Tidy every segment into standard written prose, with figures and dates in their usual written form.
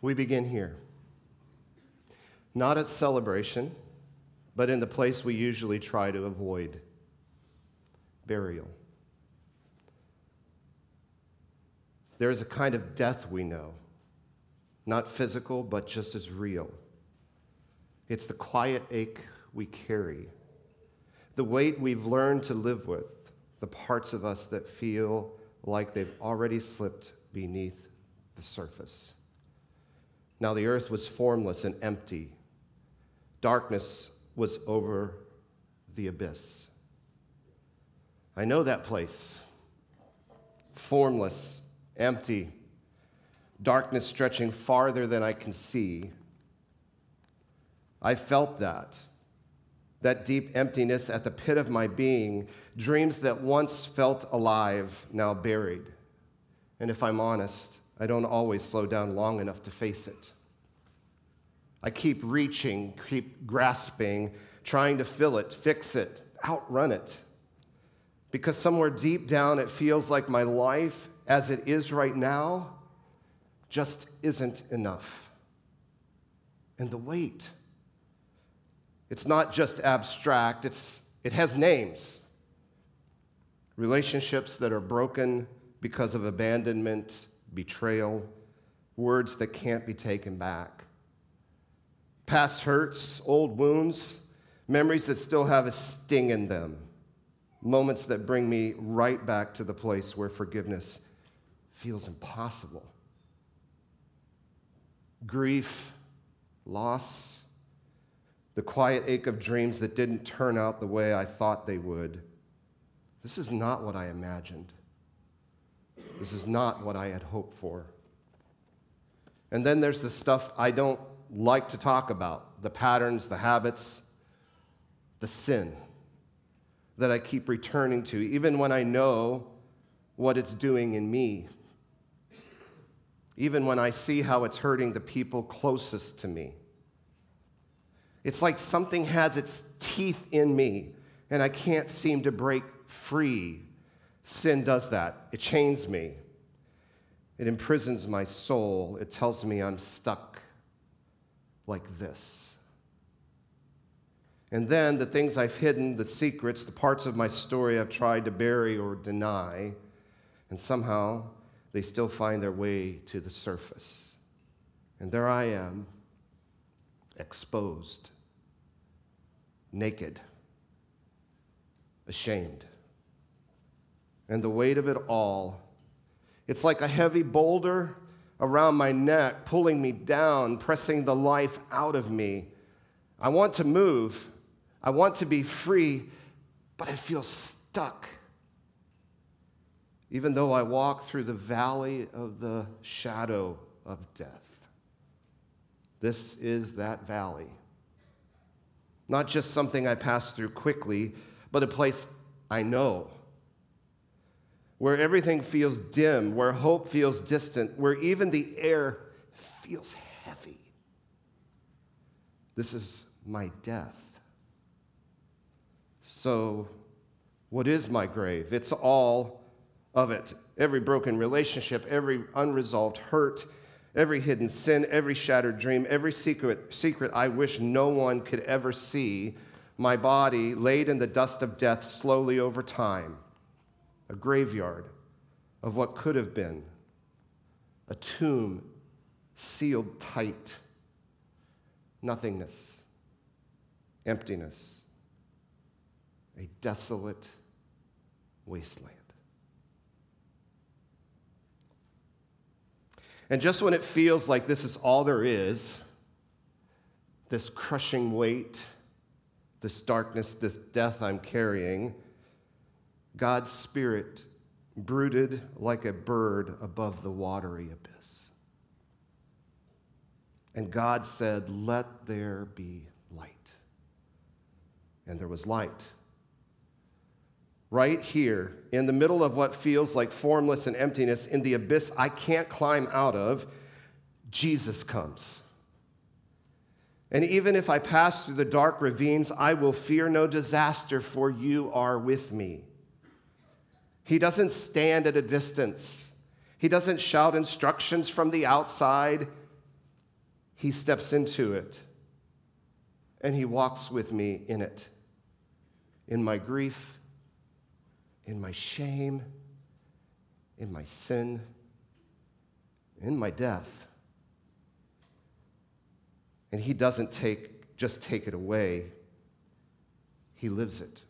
We begin here. Not at celebration, but in the place we usually try to avoid: burial. There is a kind of death we know, not physical, but just as real. It's the quiet ache we carry, the weight we've learned to live with, the parts of us that feel like they've already slipped beneath the surface. Now the earth was formless and empty. Darkness was over the abyss. I know that place. Formless, empty, darkness stretching farther than I can see. I felt that deep emptiness at the pit of my being, dreams that once felt alive, now buried. And if I'm honest, I don't always slow down long enough to face it. I keep reaching, keep grasping, trying to fill it, fix it, outrun it. Because somewhere deep down it feels like my life, as it is right now, just isn't enough. And the weight, it's not just abstract, it has names. Relationships that are broken because of abandonment, betrayal, words that can't be taken back. Past hurts, old wounds, memories that still have a sting in them, moments that bring me right back to the place where forgiveness feels impossible. Grief, loss, the quiet ache of dreams that didn't turn out the way I thought they would. This is not what I imagined. This is not what I had hoped for. And then there's the stuff I don't like to talk about, the patterns, the habits, the sin that I keep returning to, even when I know what it's doing in me, even when I see how it's hurting the people closest to me. It's like something has its teeth in me, and I can't seem to break free. Sin does that. It chains me. It imprisons my soul. It tells me I'm stuck like this. And then the things I've hidden, the secrets, the parts of my story I've tried to bury or deny, and somehow they still find their way to the surface. And there I am, exposed, naked, ashamed. And the weight of it all, it's like a heavy boulder around my neck, pulling me down, pressing the life out of me. I want to move. I want to be free, but I feel stuck. Even though I walk through the valley of the shadow of death. This is that valley. Not just something I pass through quickly, but a place I know. Where everything feels dim, where hope feels distant, where even the air feels heavy. This is my death. So, what is my grave? It's all of it. Every broken relationship, every unresolved hurt, every hidden sin, every shattered dream, every secret I wish no one could ever see. My body laid in the dust of death slowly over time. A graveyard of what could have been. A tomb sealed tight. Nothingness. Emptiness. A desolate wasteland. And just when it feels like this is all there is, this crushing weight, this darkness, this death I'm carrying, God's Spirit brooded like a bird above the watery abyss. And God said, "Let there be light." And there was light. Right here, in the middle of what feels like formless and emptiness, in the abyss I can't climb out of, Jesus comes. And even if I pass through the dark ravines, I will fear no disaster, for you are with me. He doesn't stand at a distance. He doesn't shout instructions from the outside. he steps into it, and he walks with me in it, in my grief, in my shame, in my sin, in my death. And he doesn't just take it away. He lives it.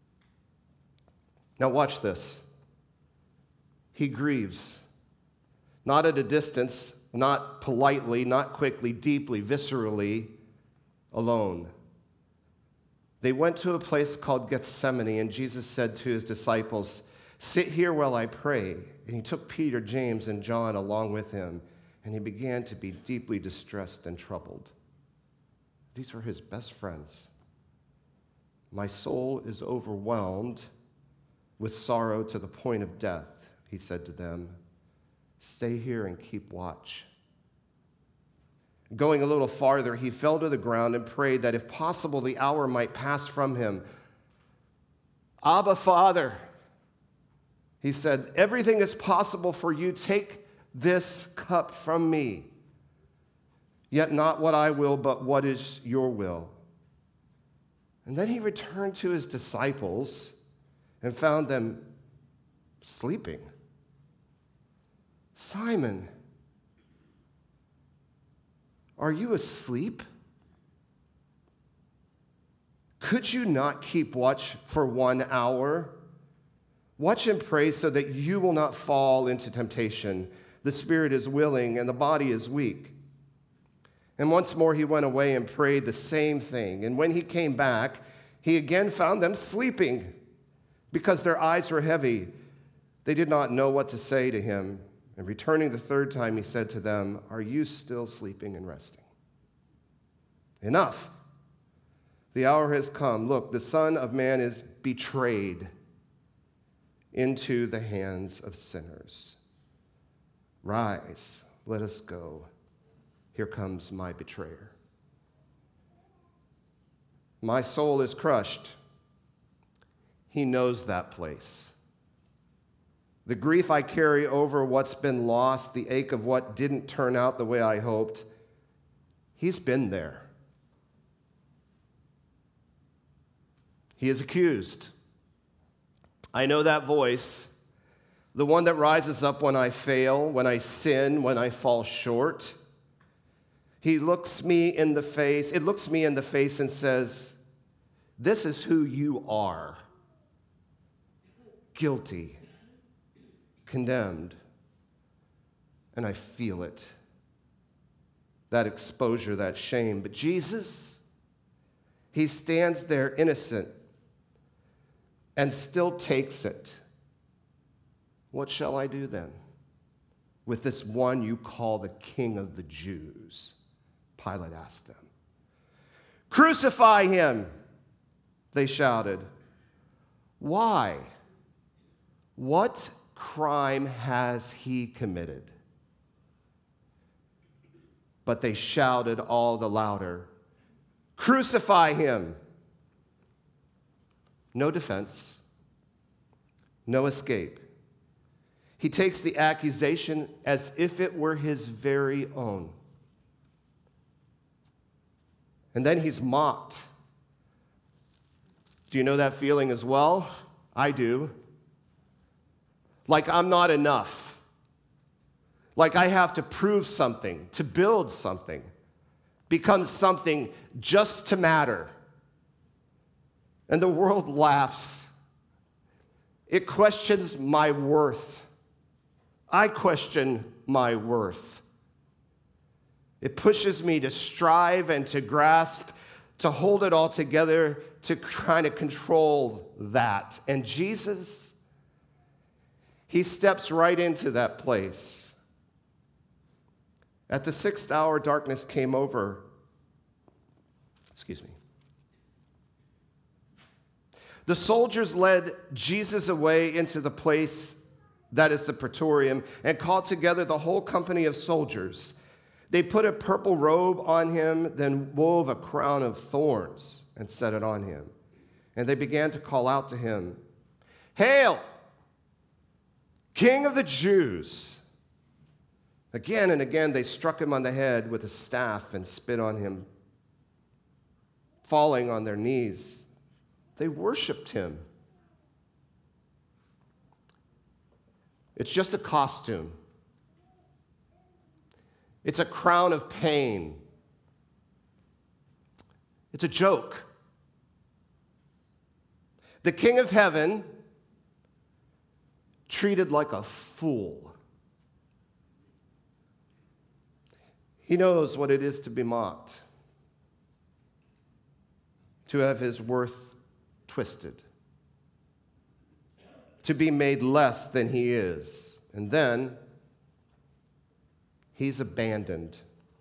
Now watch this. He grieves, not at a distance, not politely, not quickly, deeply, viscerally, alone. They went to a place called Gethsemane, and Jesus said to his disciples, "Sit here while I pray." And he took Peter, James, and John along with him, and he began to be deeply distressed and troubled. These were his best friends. "My soul is overwhelmed with sorrow to the point of death," he said to them. "Stay here and keep watch." Going a little farther, he fell to the ground and prayed that if possible the hour might pass from him. "Abba, Father," he said, "everything is possible for you. Take this cup from me. Yet not what I will, but what is your will." And then he returned to his disciples and found them sleeping. "Simon, are you asleep? Could you not keep watch for 1 hour? Watch and pray so that you will not fall into temptation. The spirit is willing and the body is weak." And once more he went away and prayed the same thing. And when he came back, he again found them sleeping because their eyes were heavy. They did not know what to say to him. And returning the third time, he said to them, "Are you still sleeping and resting? Enough. The hour has come. Look, the Son of Man is betrayed into the hands of sinners. Rise, let us go. Here comes my betrayer. My soul is crushed." He knows that place. The grief I carry over what's been lost, the ache of what didn't turn out the way I hoped, he's been there. He is accused. I know that voice, the one that rises up when I fail, when I sin, when I fall short. It looks me in the face and says, "This is who you are. Guilty, condemned." And I feel it. That exposure, that shame. But Jesus, he stands there innocent and still takes it. "What shall I do then with this one you call the King of the Jews?" Pilate asked them. "Crucify him," they shouted. "Why? What crime has he committed?" But they shouted all the louder, "Crucify him!" No defense, no escape. He takes the accusation as if it were his very own. And then he's mocked. Do you know that feeling as well? I do. Like I'm not enough. Like I have to prove something, to build something, become something just to matter. And the world laughs. It questions my worth. I question my worth. It pushes me to strive and to grasp, to hold it all together, to try to control that. And Jesus, he steps right into that place. At the 6th hour, darkness came over. The soldiers led Jesus away into the place that is the praetorium and called together the whole company of soldiers. They put a purple robe on him, then wove a crown of thorns and set it on him. And they began to call out to him, "Hail, King of the Jews!" Again and again, they struck him on the head with a staff and spit on him. Falling on their knees, they worshiped him. It's just a costume. It's a crown of pain. It's a joke. The King of Heaven treated like a fool. He knows what it is to be mocked, to have his worth twisted, to be made less than he is. And then he's abandoned.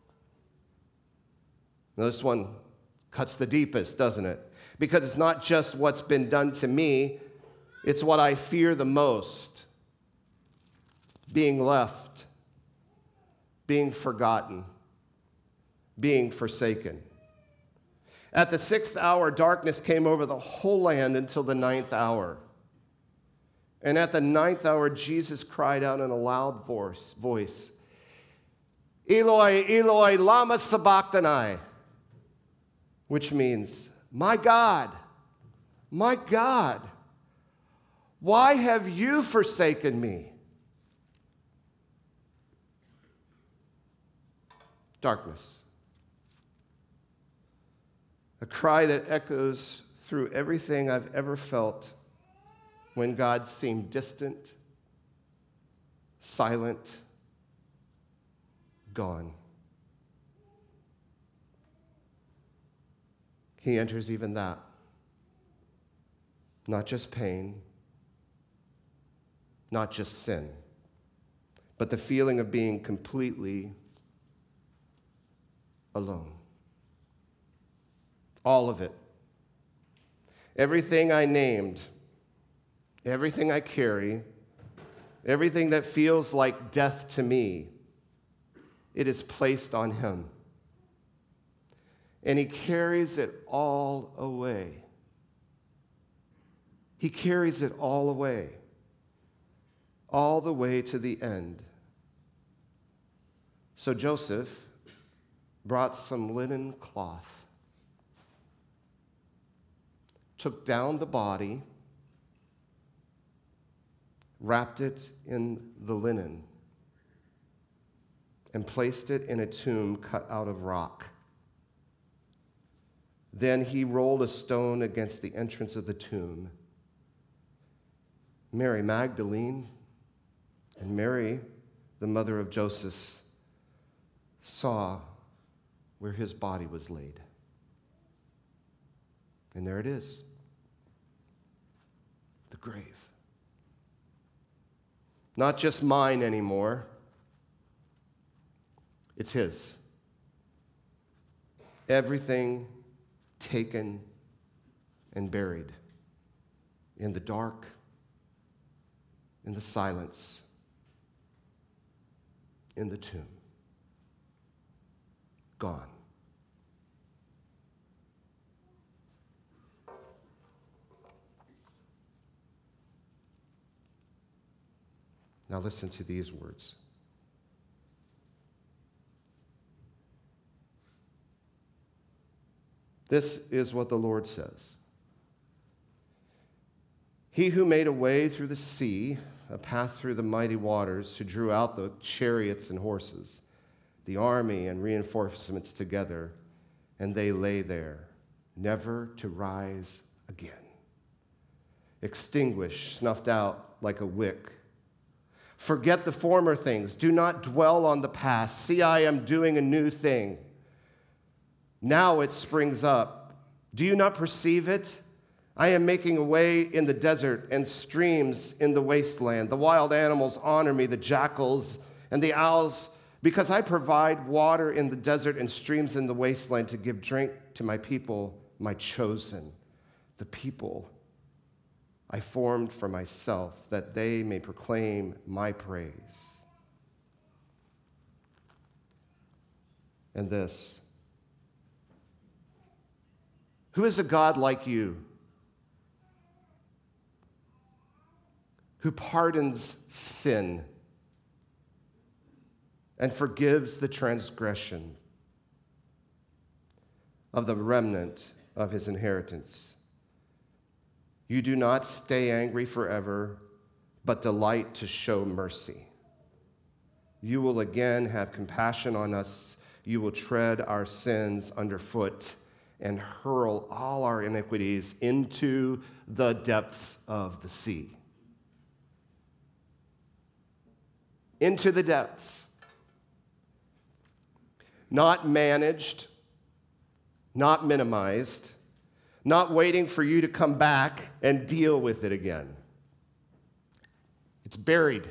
Now, this one cuts the deepest, doesn't it? Because it's not just what's been done to me, it's what I fear the most. Being left, being forgotten, being forsaken. At the 6th hour, darkness came over the whole land until the 9th hour. And at the 9th hour, Jesus cried out in a loud voice, Eloi, Eloi, lama sabachthani, which means, my God, why have you forsaken me? Darkness. A cry that echoes through everything I've ever felt when God seemed distant, silent, gone. He enters even that. Not just pain, not just sin, but the feeling of being completely alone. All of it. Everything I named, everything I carry, everything that feels like death to me, it is placed on him. And he carries it all away. He carries it all away, all the way to the end. So Joseph brought some linen cloth, took down the body, wrapped it in the linen, and placed it in a tomb cut out of rock. Then he rolled a stone against the entrance of the tomb. Mary Magdalene and Mary, the mother of Joseph, saw where his body was laid. And there it is, the grave. Not just mine anymore, it's his. Everything taken and buried in the dark, in the silence, in the tomb. Gone. Now listen to these words. This is what the Lord says. He who made a way through the sea, a path through the mighty waters, who drew out the chariots and horses, the army and reinforcements together, and they lay there, never to rise again. Extinguished, snuffed out like a wick. Forget the former things. Do not dwell on the past. See, I am doing a new thing. Now it springs up. Do you not perceive it? I am making a way in the desert and streams in the wasteland. The wild animals honor me, the jackals and the owls, because I provide water in the desert and streams in the wasteland to give drink to my people, my chosen, the people I formed for myself, that they may proclaim my praise. And this, who is a God like you, who pardons sin and forgives the transgression of the remnant of his inheritance. You do not stay angry forever, but delight to show mercy. You will again have compassion on us. You will tread our sins underfoot and hurl all our iniquities into the depths of the sea. Into the depths. Not managed, not minimized, not waiting for you to come back and deal with it again. It's buried.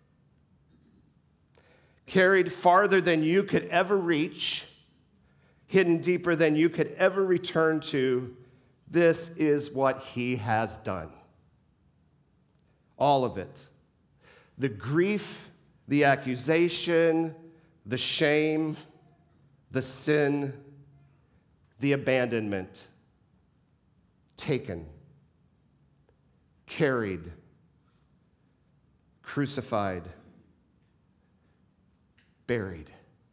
Carried farther than you could ever reach, hidden deeper than you could ever return to. This is what he has done. All of it. The grief, the accusation, the shame, the sin, the abandonment. Taken, carried, crucified, buried.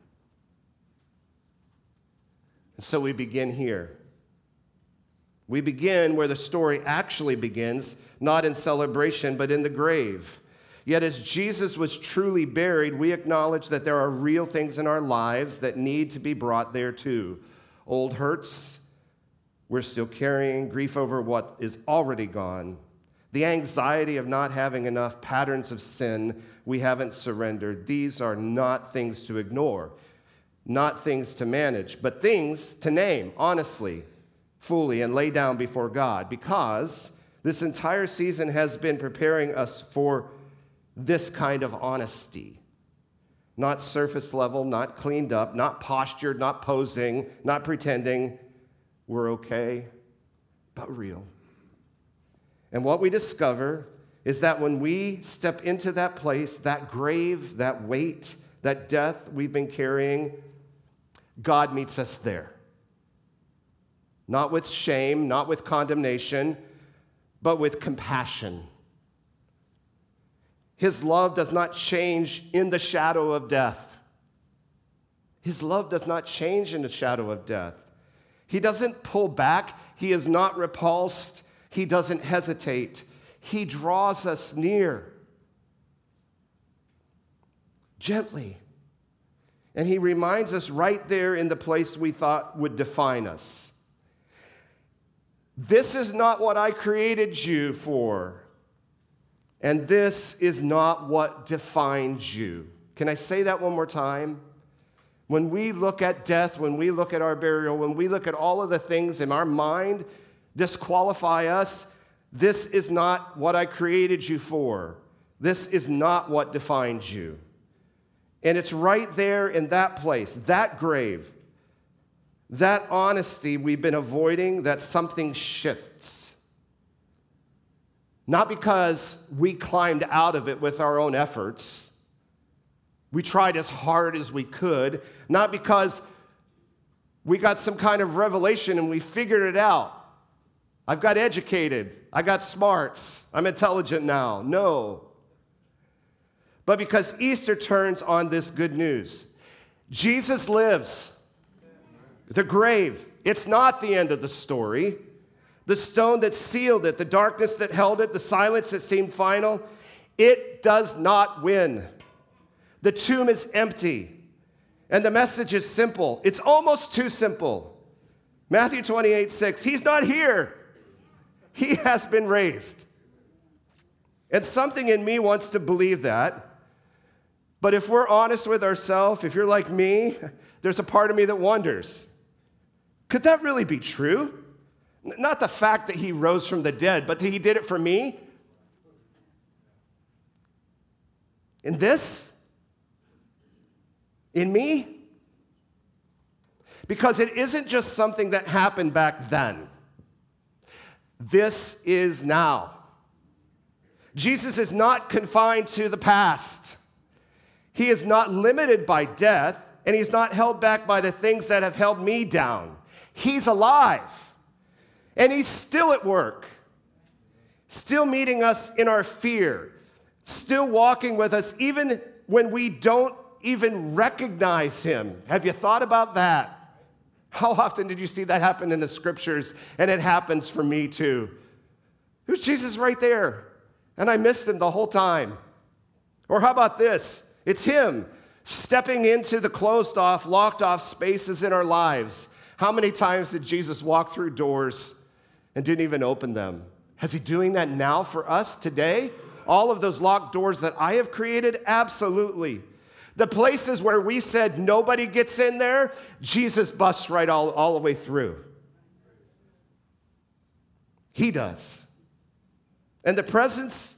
And so we begin here. We begin where the story actually begins, not in celebration, but in the grave. Yet as Jesus was truly buried, we acknowledge that there are real things in our lives that need to be brought there too. Old hurts we're still carrying, grief over what is already gone, the anxiety of not having enough, patterns of sin we haven't surrendered. These are not things to ignore, not things to manage, but things to name honestly, fully, and lay down before God, because this entire season has been preparing us for this kind of honesty. Not surface level, not cleaned up, not postured, not posing, not pretending we're okay, but real. And what we discover is that when we step into that place, that grave, that weight, that death we've been carrying, God meets us there. Not with shame, not with condemnation, but with compassion. His love does not change in the shadow of death. His love does not change in the shadow of death. He doesn't pull back. He is not repulsed. He doesn't hesitate. He draws us near gently. And he reminds us right there in the place we thought would define us. This is not what I created you for. And this is not what defines you. Can I say that one more time? When we look at death, when we look at our burial, when we look at all of the things in our mind disqualify us, this is not what I created you for. This is not what defines you. And it's right there in that place, that grave, that honesty we've been avoiding, that something shifts. Not because we climbed out of it with our own efforts. We tried as hard as we could, not because we got some kind of revelation and we figured it out. I've got educated. I got smarts. I'm intelligent now. No. But because Easter turns on this good news. Jesus lives. The grave, it's not the end of the story. The stone that sealed it, the darkness that held it, the silence that seemed final, it does not win. The tomb is empty, and the message is simple. It's almost too simple. Matthew 28:6, he's not here. He has been raised. And something in me wants to believe that. But if we're honest with ourselves, if you're like me, there's a part of me that wonders, could that really be true? Not the fact that he rose from the dead, but that he did it for me. In this? In me? Because it isn't just something that happened back then. This is now. Jesus is not confined to the past. He is not limited by death, and he's not held back by the things that have held me down. He's alive, and he's still at work, still meeting us in our fear, still walking with us even when we don't even recognize him. Have you thought about that? How often did you see that happen in the scriptures? And it happens for me too. There's Jesus right there, and I missed him the whole time. Or how about this? It's him stepping into the closed off, locked off spaces in our lives. How many times did Jesus walk through doors and didn't even open them? Is he doing that now for us today? All of those locked doors that I have created? Absolutely. The places where we said nobody gets in there, Jesus busts right all the way through. He does. And the presence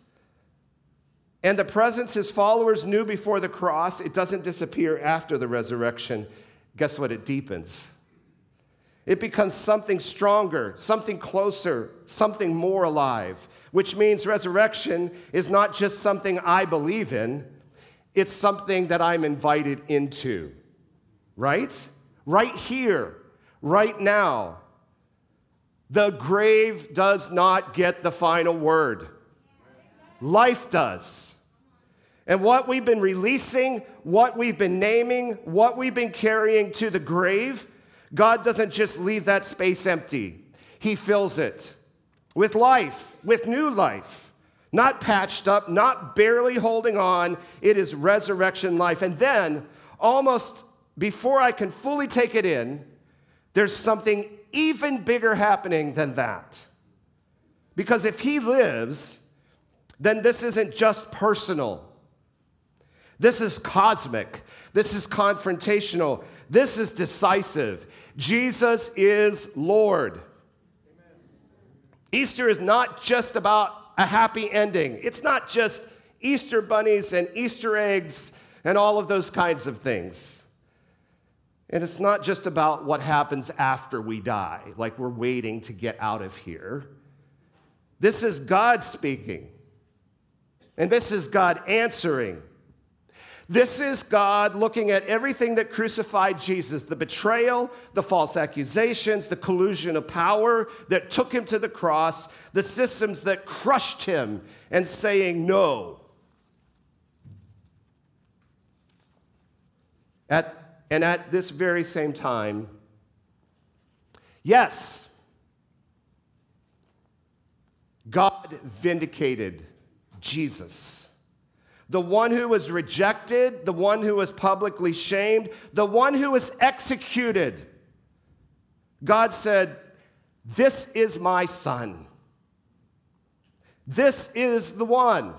his followers knew before the cross, it doesn't disappear after the resurrection. Guess what? It deepens. It becomes something stronger, something closer, something more alive, which means resurrection is not just something I believe in, it's something that I'm invited into, right? Right here, right now. The grave does not get the final word. Life does. And what we've been releasing, what we've been naming, what we've been carrying to the grave, God doesn't just leave that space empty. He fills it with life, with new life. Not patched up, not barely holding on. It is resurrection life. And then, almost before I can fully take it in, there's something even bigger happening than that. Because if he lives, then this isn't just personal. This is cosmic. This is confrontational. This is decisive. Jesus is Lord. Amen. Easter is not just about a happy ending. It's not just Easter bunnies and Easter eggs and all of those kinds of things. And it's not just about what happens after we die, like we're waiting to get out of here. This is God speaking. And this is God answering. This is God looking at everything that crucified Jesus, the betrayal, the false accusations, the collusion of power that took him to the cross, the systems that crushed him, and saying no. At this very same time, yes, God vindicated Jesus. The one who was rejected, the one who was publicly shamed, the one who was executed. God said, "This is my son. This is the one."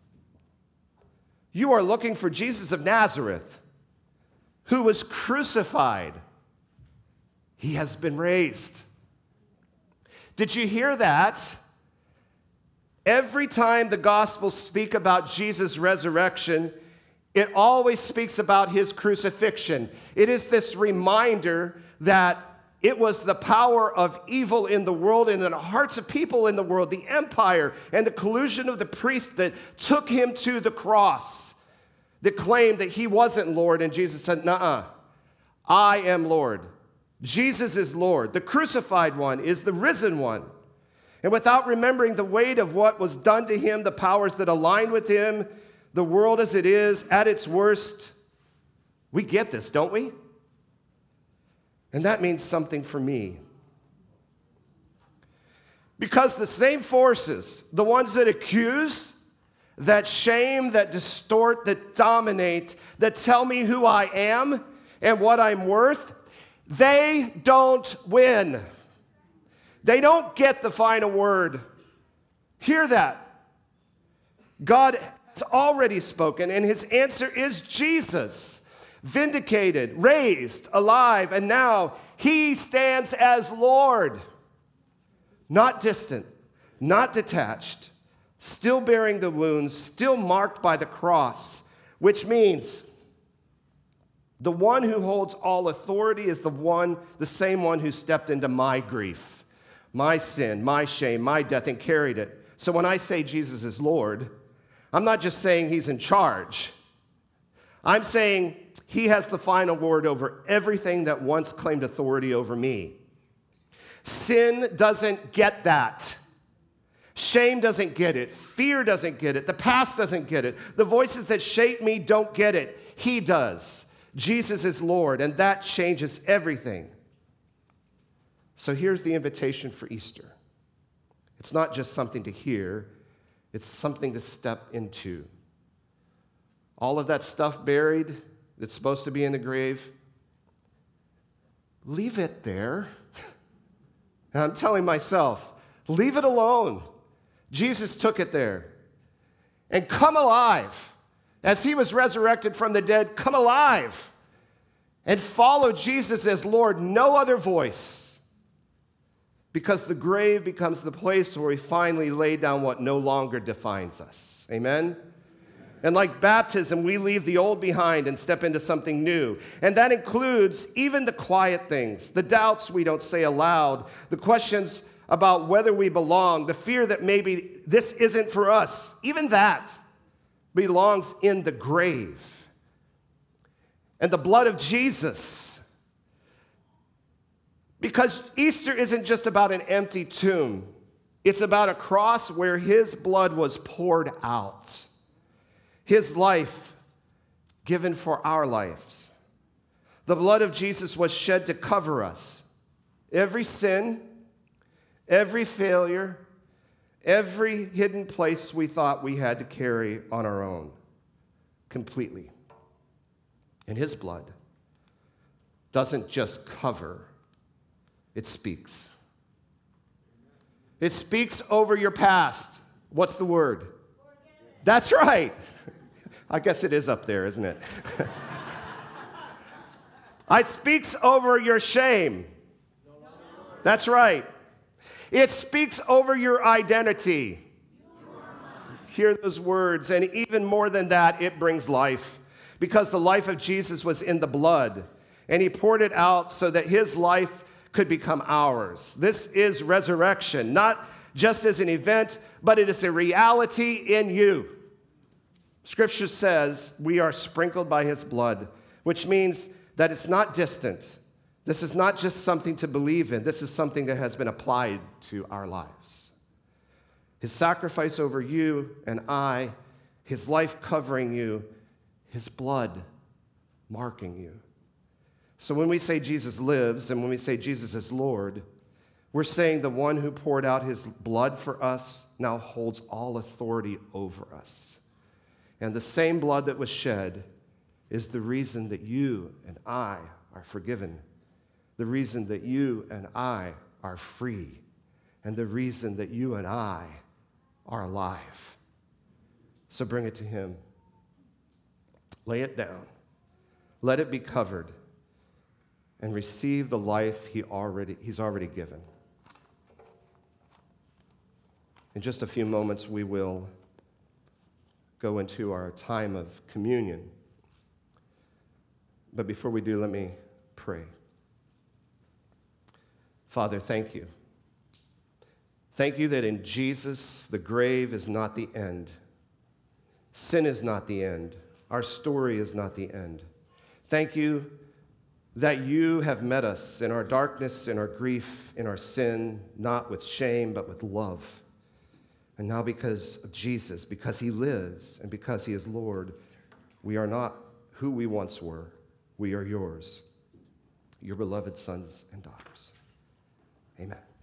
You are looking for Jesus of Nazareth, who was crucified. He has been raised. Did you hear that? Every time the Gospels speak about Jesus' resurrection, it always speaks about his crucifixion. It is this reminder that it was the power of evil in the world and in the hearts of people in the world, the empire and the collusion of the priests that took him to the cross, that claimed that he wasn't Lord, and Jesus said, "Nuh-uh, I am Lord." Jesus is Lord. The crucified one is the risen one. And without remembering the weight of what was done to him, the powers that align with him, the world as it is, at its worst, we get this, don't we? And that means something for me. Because the same forces, the ones that accuse, that shame, that distort, that dominate, that tell me who I am and what I'm worth, they don't win. They don't get the final word. Hear that. God has already spoken, and his answer is Jesus, vindicated, raised, alive, and now he stands as Lord. Not distant, not detached, still bearing the wounds, still marked by the cross, which means the one who holds all authority is the same one who stepped into my grief, my sin, my shame, my death, and carried it. So when I say Jesus is Lord, I'm not just saying he's in charge. I'm saying he has the final word over everything that once claimed authority over me. Sin doesn't get that. Shame doesn't get it. Fear doesn't get it. The past doesn't get it. The voices that shape me don't get it. He does. Jesus is Lord, and that changes everything. So here's the invitation for Easter. It's not just something to hear, it's something to step into. All of that stuff buried that's supposed to be in the grave, leave it there. And I'm telling myself, leave it alone. Jesus took it there. And come alive. As he was resurrected from the dead, come alive. And follow Jesus as Lord, no other voice. Because the grave becomes the place where we finally lay down what no longer defines us. Amen? And like baptism, we leave the old behind and step into something new. And that includes even the quiet things, the doubts we don't say aloud, the questions about whether we belong, the fear that maybe this isn't for us. Even that belongs in the grave. And the blood of Jesus. Because Easter isn't just about an empty tomb. It's about a cross where his blood was poured out. His life given for our lives. The blood of Jesus was shed to cover us. Every sin, every failure, every hidden place we thought we had to carry on our own. Completely. And his blood doesn't just cover, it speaks. It speaks over your past. What's the word? That's right. I guess it is up there, isn't it? It speaks over your shame. That's right. It speaks over your identity. Hear those words, and even more than that, it brings life. Because the life of Jesus was in the blood, and he poured it out so that his life could become ours. This is resurrection, not just as an event, but it is a reality in you. Scripture says we are sprinkled by his blood, which means that it's not distant. This is not just something to believe in. This is something that has been applied to our lives. His sacrifice over you and I, his life covering you, his blood marking you. So when we say Jesus lives and when we say Jesus is Lord, we're saying the one who poured out his blood for us now holds all authority over us. And the same blood that was shed is the reason that you and I are forgiven, the reason that you and I are free, and the reason that you and I are alive. So bring it to him. Lay it down. Let it be covered, and receive the life he's already given. In just a few moments, we will go into our time of communion. But before we do, let me pray. Father, thank you. Thank you that in Jesus, the grave is not the end. Sin is not the end. Our story is not the end. Thank you that you have met us in our darkness, in our grief, in our sin, not with shame, but with love. And now because of Jesus, because he lives and because he is Lord, we are not who we once were. We are yours, your beloved sons and daughters. Amen.